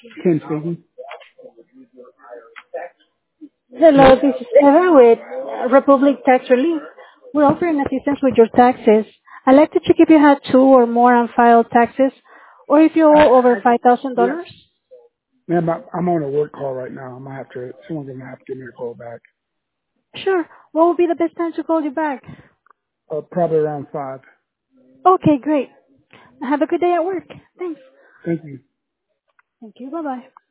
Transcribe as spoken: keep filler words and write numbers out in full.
Ken speaking. Hello, this is Eva with uh, Republic Tax Relief. We're offering assistance with your taxes. I'd like to check if you had two or more unfiled taxes or if you I, owe over I, yeah, five thousand dollars. ma'am, I, I'm on a work call right now. I'm gonna have to. Someone's gonna have to give me a call back. Sure. What would be the best time to call you back? Uh, probably around five. Okay, great. Have a good day at work. Thanks. Thank you. Thank you. Bye-bye.